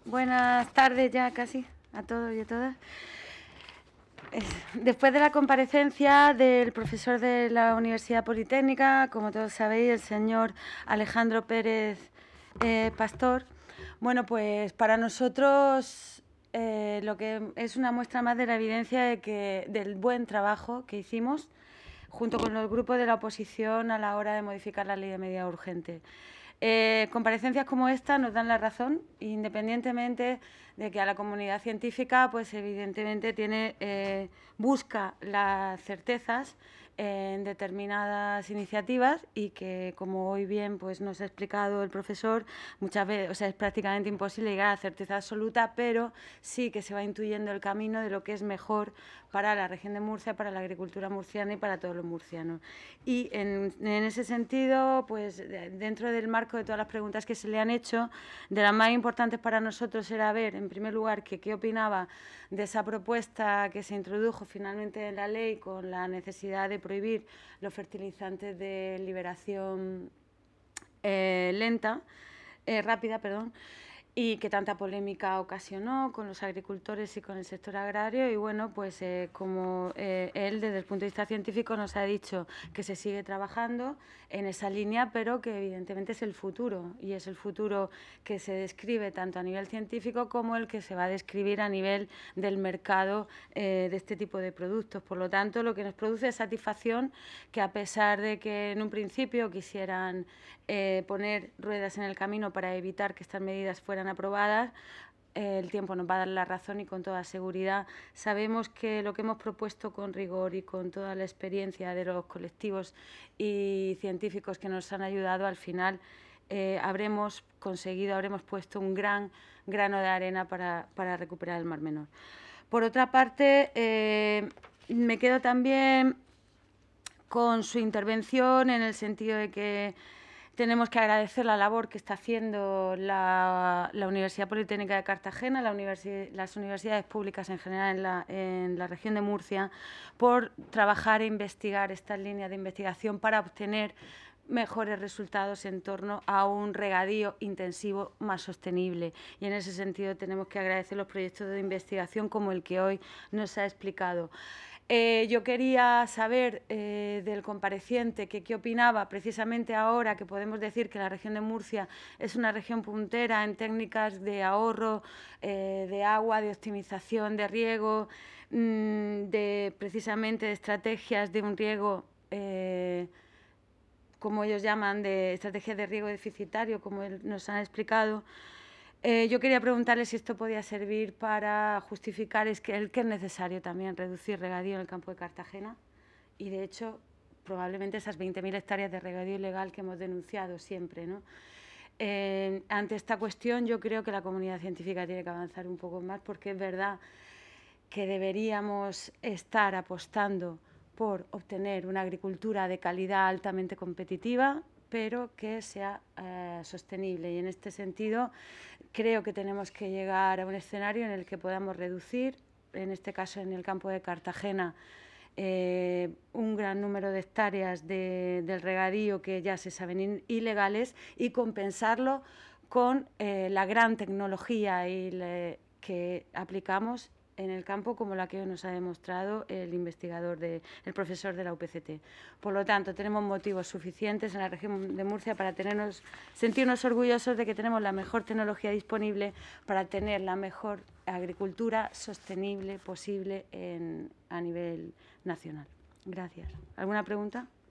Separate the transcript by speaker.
Speaker 1: Buenas tardes ya casi a todos y a todas. Después de la comparecencia del profesor de la Universidad Politécnica, como todos sabéis, el señor Alejandro Pérez Pastor, bueno, pues para nosotros lo que es una muestra más de la evidencia del buen trabajo que hicimos junto con los grupos de la oposición a la hora de modificar la ley de medida urgente. Comparecencias como esta nos dan la razón, independientemente de que a la comunidad científica, pues evidentemente busca las certezas en determinadas iniciativas y que, como hoy bien pues nos ha explicado el profesor, muchas veces, o sea, es prácticamente imposible llegar a la certeza absoluta, pero sí que se va intuyendo el camino de lo que es mejor para la región de Murcia, para la agricultura murciana y para todos los murcianos. Y en ese sentido, pues dentro del marco de todas las preguntas que se le han hecho, de las más importantes para nosotros era ver, en primer lugar, qué opinaba de esa propuesta que se introdujo finalmente en la ley con la necesidad de prohibir los fertilizantes de liberación rápida, y que tanta polémica ocasionó con los agricultores y con el sector agrario. Y bueno, pues como él desde el punto de vista científico nos ha dicho que se sigue trabajando en esa línea, pero que evidentemente es el futuro, y es el futuro que se describe tanto a nivel científico como el que se va a describir a nivel del mercado de este tipo de productos. Por lo tanto, lo que nos produce es satisfacción que, a pesar de que en un principio quisieran poner ruedas en el camino para evitar que estas medidas fueran aprobadas, el tiempo nos va a dar la razón, y con toda seguridad sabemos que lo que hemos propuesto con rigor y con toda la experiencia de los colectivos y científicos que nos han ayudado, al final habremos puesto un gran grano de arena para recuperar el Mar Menor. Por otra parte, me quedo también con su intervención en el sentido de que tenemos que agradecer la labor que está haciendo la Universidad Politécnica de Cartagena, las universidades públicas en general en la región de Murcia, por trabajar e investigar estas líneas de investigación para obtener mejores resultados en torno a un regadío intensivo más sostenible. Y en ese sentido tenemos que agradecer los proyectos de investigación como el que hoy nos ha explicado. Yo quería saber del compareciente qué opinaba precisamente ahora que podemos decir que la región de Murcia es una región puntera en técnicas de ahorro de agua, de optimización de riego, precisamente de estrategias de un riego como ellos llaman, de estrategias de riego deficitario, como nos han explicado. Yo quería preguntarle si esto podía servir para justificar que es necesario también reducir regadío en el campo de Cartagena, y de hecho probablemente esas 20.000 hectáreas de regadío ilegal que hemos denunciado siempre, ¿no? Ante esta cuestión yo creo que la comunidad científica tiene que avanzar un poco más, porque es verdad que deberíamos estar apostando por obtener una agricultura de calidad altamente competitiva, pero que sea sostenible. Y en este sentido creo que tenemos que llegar a un escenario en el que podamos reducir, en este caso en el campo de Cartagena, un gran número de hectáreas del regadío que ya se saben ilegales, y compensarlo con la gran tecnología que aplicamos en el campo, como la que nos ha demostrado el profesor de la UPCT. Por lo tanto, tenemos motivos suficientes en la región de Murcia para sentirnos orgullosos de que tenemos la mejor tecnología disponible para tener la mejor agricultura sostenible posible a nivel nacional. Gracias. ¿Alguna pregunta?